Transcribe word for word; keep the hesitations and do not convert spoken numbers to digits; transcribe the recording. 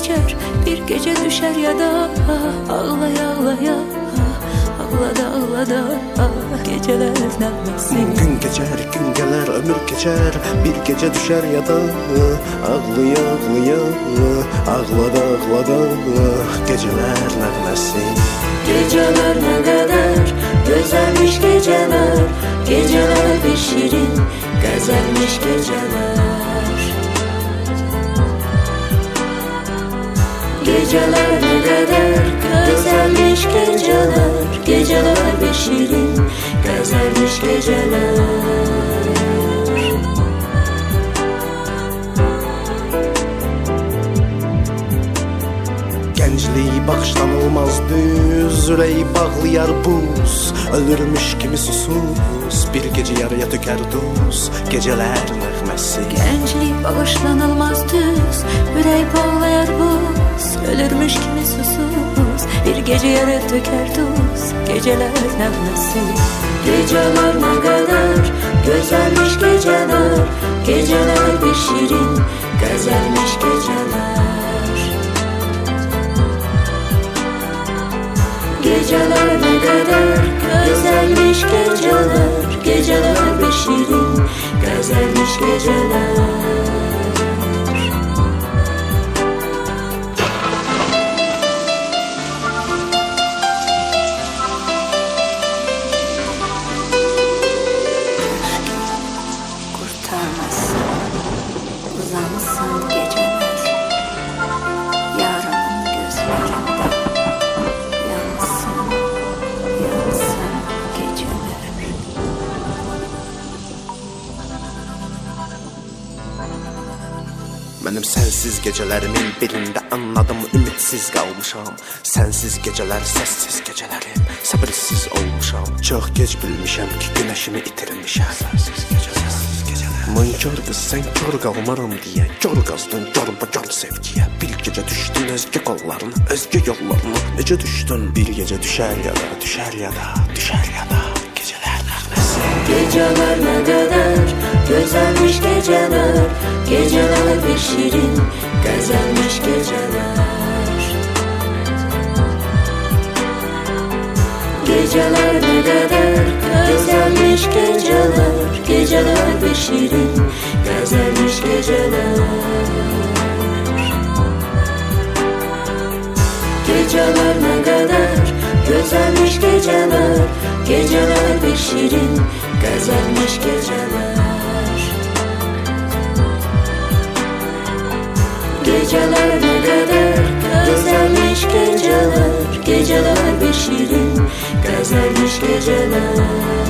geçer, bir gece düşer ya da ağlaya ağlaya, ağlada ağlada geceler nefesin. Gün geçer, gün gelir, ömür geçer, bir gece düşer ya da ağlaya ağlaya, ağlada ağlada geceler nefesin. Geceler ne kadar güzelmiş geceler, geceler bir şirin güzelmiş geceler. Geceler ne kadar güzelmiş geceler, geceler bir şirin güzelmiş geceler. Gençliği bağışlanılmaz düz, yüreği bağlayar buz, ölürmüş kimi susuz, bir gece yarıya tüker duz, geceler nəğməsi. Gençlik bağışlanılmaz düz, yüreği bağlayar buz, ölürmüş kimi susuz, bir gece yarıya tüker duz, geceler nəğməsi. Geceler ne kadar güzelmiş geceler, geceler bir şirin güzelmiş geceler. Geceler ne kadar güzelmiş geceler, geceler bir şirin güzelmiş geceler. Kurtarmazsın, uzansın geceler, yarının gözlerinde. Mənim sənsiz gecələrimin birində anladım, ümidsiz qalmışam. Sənsiz gecələr, səssiz gecələrim, səbirsiz olmuşam. Çox gec bilmişəm ki, günəşimi itirmişəm. Sənsiz gecələr, səssiz gecələr. Mınkar qız, sən kör qalmaram deyə, kör qazdın, gör-bacör sevgiyə. Bir gecə düşdün özgə qollarına, özgə yollarına. Necə düşdün? Bir gecə düşər ya da, düşər ya da, düşər ya da gecələr nəğməsi. Geceler ne kadar güzelmiş geceler, geceler bir şirin güzelmiş geceler. Geceler ne kadar güzelmiş geceler, geceler bir şirin güzelmiş geceler. Geceler ne kadar güzelmiş geceler, geceler bir şirin güzelmiş geceler. Geceler ne kadar güzelmiş geceler, geceler bir şirin güzelmiş geceler.